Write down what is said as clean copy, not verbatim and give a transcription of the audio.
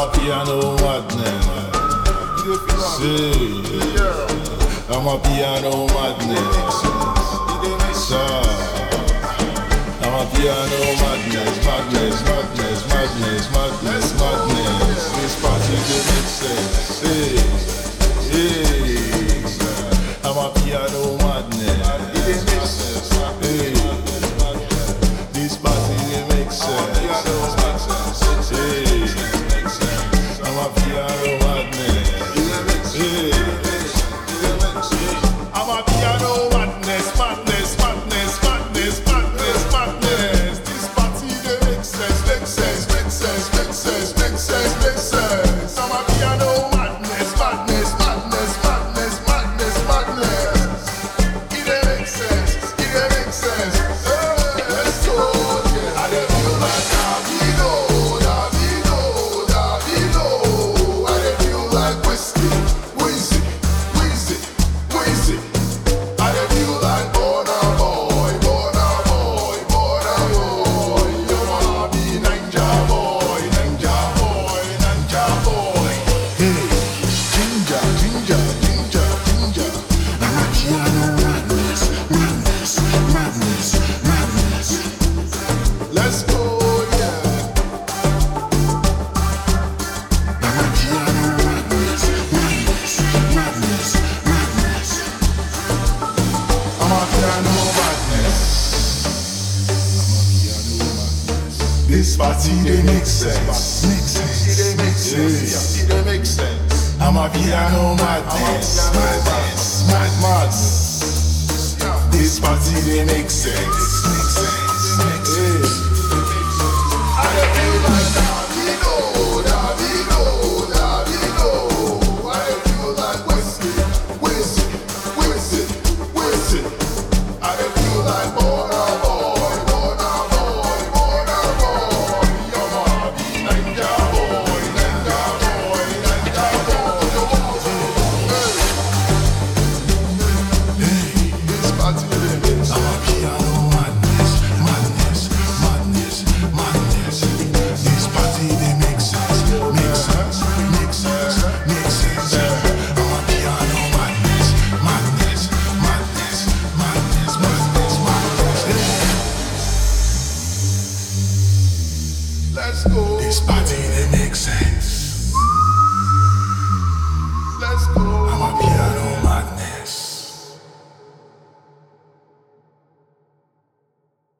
a piano madness. See, I'm a piano madness. I'm a piano madness, madness, madness, madness, madness, madness. This party they make sense. Hey, I'm a piano madness. Hey, this party they make sense. Hey, I'm a piano madness. Hey, I'm a piano madness, madness, madness, madness, madness, madness. This party they make sense, make sense, make sense, make sense, make sense, make sense. I'm a piano madness, madness, madness, madness, madness, madness. It dey make sense, it dey make sense. Hey, let's go, yeah. I dey feel like Davido, Davido, Davido. I dey feel like whiskey, whiskey, whiskey, whiskey. I dey feel like Burna Boy, Burna Boy, Burna Boy. You wanna be Ninja Boy, Ninja Boy, Ninja Boy. Hey, ginger, ginger, ginger, ginger. I'm a piano madness, madness, madness, madness. Let's go, yeah. I'm a piano madness, madness, madness, madness. I'm a piano madness. This party they make sense. Make sense. It make sense. It make sense. I'm a piano madness. Madness. Madness. This party they make sense. Make sense. Make sense. I dey feel like Davido, Davido, Davido. I dey feel like whiskey, whiskey, whiskey, whiskey. I dey feel like Burna Boy, Burna Boy, Burna Boy. You wanna be Ninja Boy, Ninja Boy, Ninja Boy. Hey, this party they make sense. I'm a piano madness, madness, madness, madness. This party they make sense, make sense, make sense, make sense. I'm a piano madness, madness, madness, madness, madness, madness. Let's go. This party they make sense.